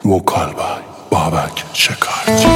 vokal by Babak Şekerci.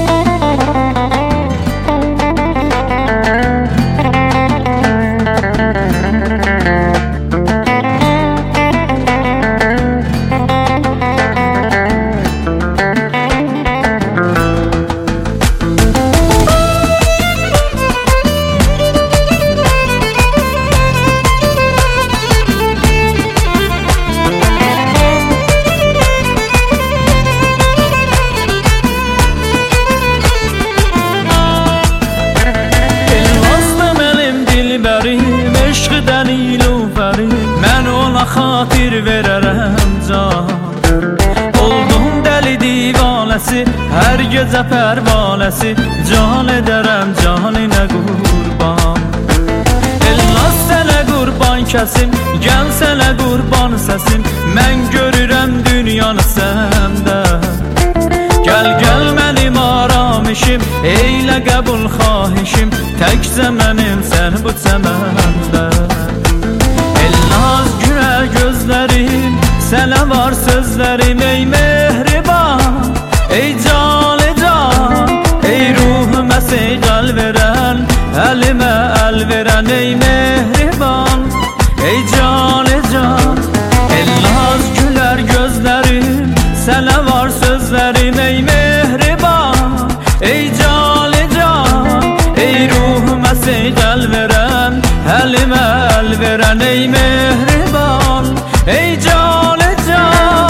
Eşqdən ilufəri mən ona xatir verərəm can. Oldum dəli divanəsi, hər gecə pərvanəsi, can edərəm canınə qurban. Ellas sənə qurban kəsim, gəl sənə qurban səsim, mən görürəm dünyanı səndə. Gəl gəl mənim aramışım, eylə qəbul xahişim, təkcə mənim sən bu çəməndə. Elnaz gülər gözlərim, sənə var sözlərim ey mehriban. Ey can, ey can, ey ruhumə seyqəl verən, əlimə əl verən ey mehriban. Ey can, ey can, Elnaz gülər gözlərim, sənə var sözlərim ey mehriban. Ey can, ey can, ey ruhumə seyqəl verən, əlimə əl verən ey mehriban. Ey can, ey can.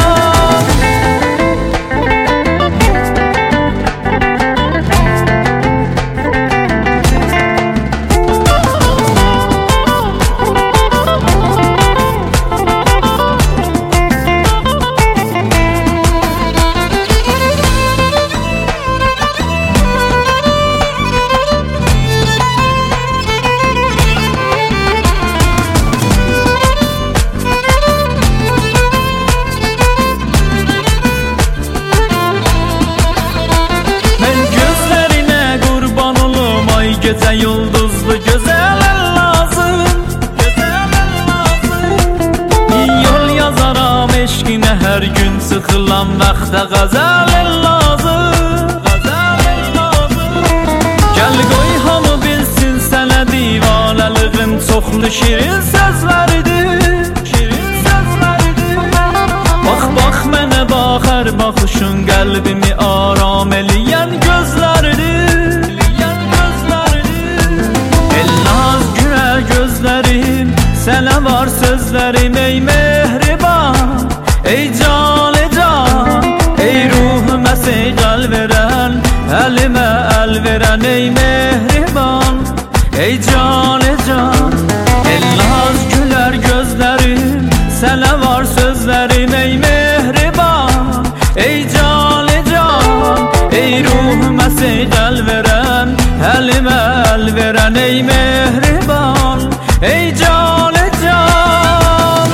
Gecə yıldızlı gözəl lazım, gözəl lazım. Yol yazaram eşqinə hər gün, sıxılan vaxtda qəzəl lazım, qəzəl lazım. Gəl qoy hamı bilsin sənə divanəlığım çoxlu şirin sözləridir, şirin sözləridir. Bax bax mənə bax, hər baxışın qəlbimi aram eləyən gözləridir. Gözlərim, sənə var sözlərim ey mehriban. Ey can, ey can, ey ruhumə seyqəl verən, əlimə əl verən ey mehriban. Ey can, ey can, Elnaz gülər gözlərim, sənə var sözlərim ey mehriban. Ey can, ey can, ey ruhumə seyqəl verən, əlimə əl verən ey mehriban. Ey can, ey can.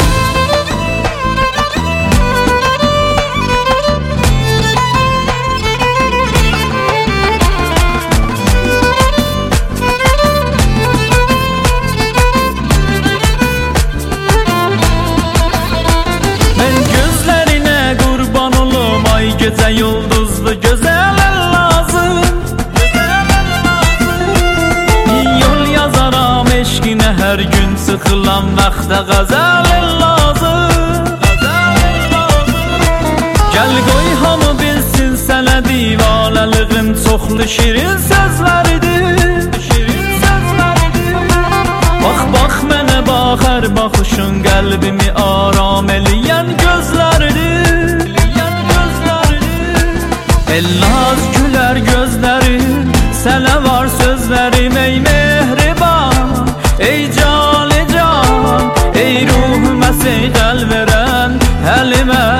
Mən gözlərinə qurban olum, ay gecə yıldızlı gözəl lazım, gözəl lazım. Yol yazaram eşqinə hər gün, sıxılan vaxtda qəzəl lazım, qəzəl lazım. Gəl qoy hamı bilsin sənə divanəlığım çoxlu şirin sözləridir, şirin sözləridir. Bax bax mənə bax, hər baxışın qəlbimi aram eləyən gözləridir, eləyən gözləridir. Elnaz gülər gözlərim, sənə var sözlərim ey mehriban. Ey can, ey can, ey ruhumə seyqəl verən, əlimə